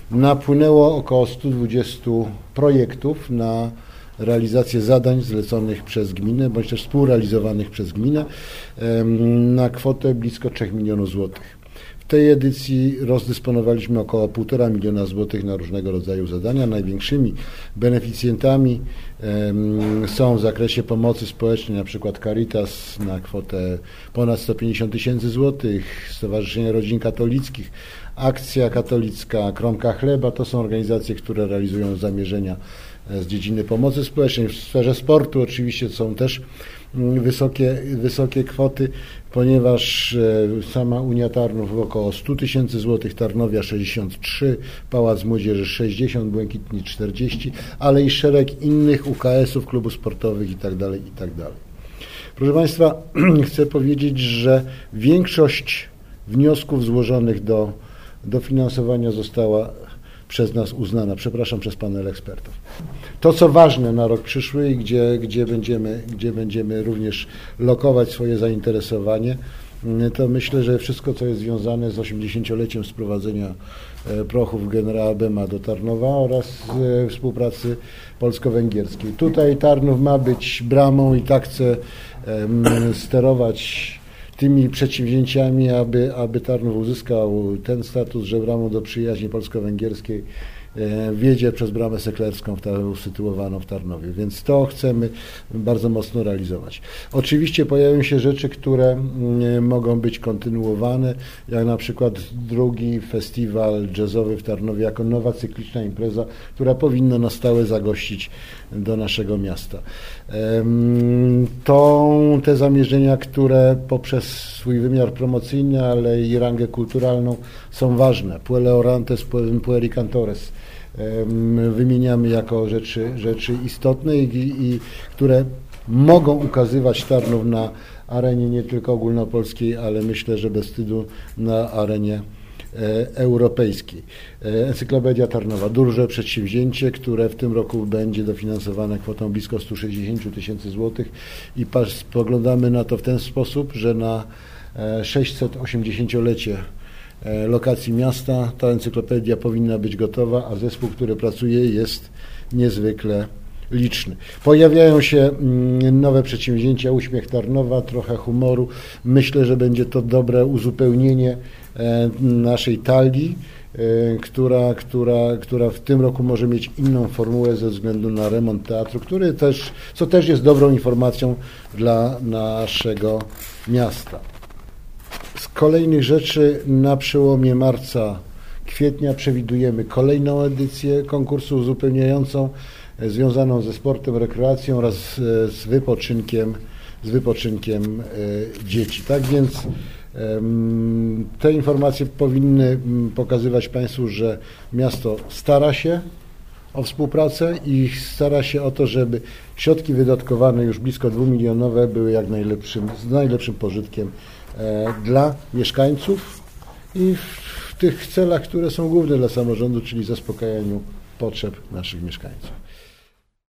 napłynęło około 120 projektów na realizację zadań zleconych przez gminę, bądź też współrealizowanych przez gminę na kwotę blisko 3 milionów złotych. W tej edycji rozdysponowaliśmy około 1,5 miliona złotych na różnego rodzaju zadania. Największymi beneficjentami są w zakresie pomocy społecznej, na przykład Caritas na kwotę ponad 150 tysięcy złotych, Stowarzyszenie Rodzin Katolickich, Akcja Katolicka, Kromka Chleba. To są organizacje, które realizują zamierzenia z dziedziny pomocy społecznej. W sferze sportu oczywiście są też wysokie kwoty, ponieważ sama Unia Tarnów około 100 tysięcy złotych, Tarnowia 63, Pałac Młodzieży 60, Błękitni 40, ale i szereg innych UKS-ów, klubów sportowych itd. Proszę Państwa, chcę powiedzieć, że większość wniosków złożonych do dofinansowania została przez nas uznana, przez panel ekspertów. To, co ważne na rok przyszły i gdzie będziemy również lokować swoje zainteresowanie, to myślę, że wszystko, co jest związane z 80-leciem sprowadzenia prochów generała Bema do Tarnowa oraz współpracy polsko-węgierskiej. Tutaj Tarnów ma być bramą i tak chcę sterować tymi przedsięwzięciami, aby Tarnów uzyskał ten status, że bramą do przyjaźni polsko-węgierskiej wjedzie przez bramę seklerską usytuowaną w Tarnowie, więc to chcemy bardzo mocno realizować. Oczywiście pojawią się rzeczy, które mogą być kontynuowane, jak na przykład drugi festiwal jazzowy w Tarnowie jako nowa cykliczna impreza, która powinna na stałe zagościć do naszego miasta. Te zamierzenia, które poprzez swój wymiar promocyjny, ale i rangę kulturalną są ważne. Puele orantes, pueri cantores. Wymieniamy jako rzeczy istotne i które mogą ukazywać Tarnów na arenie nie tylko ogólnopolskiej, ale myślę, że bez wstydu na arenie europejskiej. Encyklopedia Tarnowa, duże przedsięwzięcie, które w tym roku będzie dofinansowane kwotą blisko 160 tysięcy złotych i spoglądamy na to w ten sposób, że na 680-lecie lokacji miasta ta encyklopedia powinna być gotowa, a zespół, który pracuje, jest niezwykle liczny. Pojawiają się nowe przedsięwzięcia, Uśmiech Tarnowa, trochę humoru. Myślę, że będzie to dobre uzupełnienie naszej talii, która w tym roku może mieć inną formułę ze względu na remont teatru, co też jest dobrą informacją dla naszego miasta. Z kolejnych rzeczy na przełomie marca, kwietnia przewidujemy kolejną edycję konkursu uzupełniającą związaną ze sportem, rekreacją oraz z wypoczynkiem dzieci. Tak więc te informacje powinny pokazywać Państwu, że miasto stara się o współpracę i stara się o to, żeby środki wydatkowane już blisko 2-milionowe były z najlepszym pożytkiem dla mieszkańców i w tych celach, które są główne dla samorządu, czyli zaspokajaniu potrzeb naszych mieszkańców.